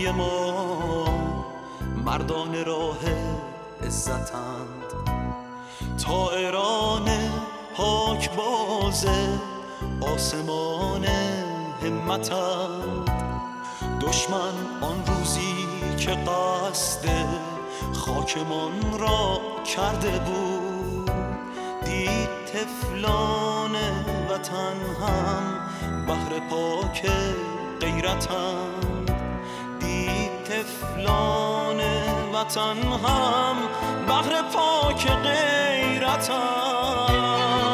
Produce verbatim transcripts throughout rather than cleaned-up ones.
کوی ما مردان راه عزتند، طائران پاک باز آسمان همتند. دشمن آن روزی که قصد خاکمان را کرده بود، دید طفلان وطن هم بحر پاک غیرتند. دید طفلان وطن هم بحر پاک غیرتند.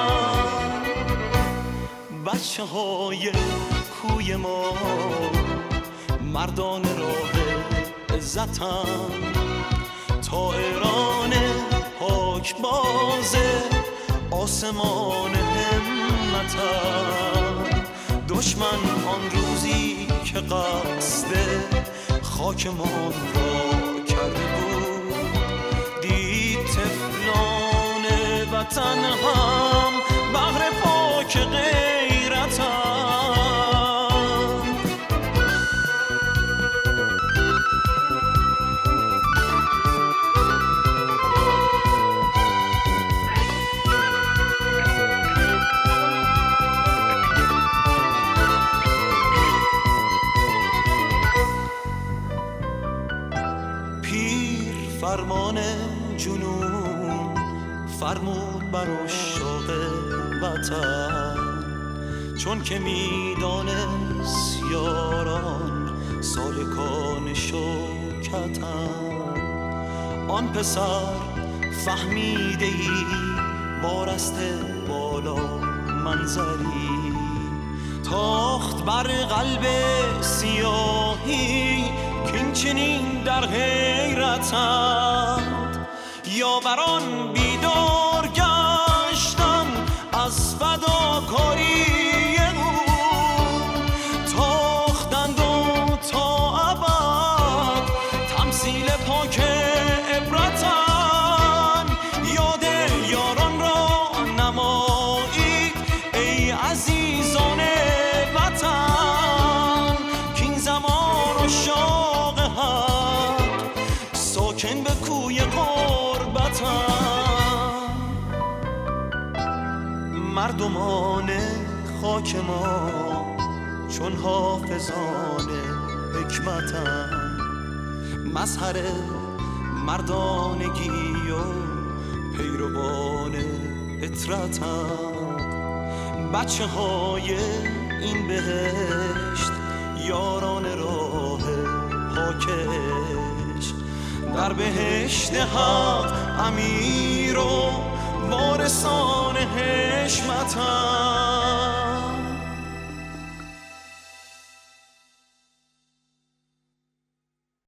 بچه های کوی ما مردان راه عزتند، طائران پاک باز آسمان همتند. دشمن آن روزی که قصد خاکمان را کرده بود، دید طفلان وطن هم بحر پاک غیرتند. فرمان جنون فرمود بر عشاق وطن، چون که میدانست یاران سالکان شوکتند. آن پسر فهمیده ای بارست بالا منظری، تاخت بر قلب سیاهی که این چنین در حیرتند. یاوران بیدار گشتند از فداکاری او، تاختند و تا ابد تمثیل پاک عبرتند. یاد یاران را نمایید ای عزیزان وطن، که این زمان و شاق حق ساکن به کوی غربتند. مردمان خاک ما چون حافظان حکمتند، مظهر مردانگی و پیروان اطرتند. بچه های این بهشت یاران راه پاکش، در بهشت حق امیر و وارثان حشمتند.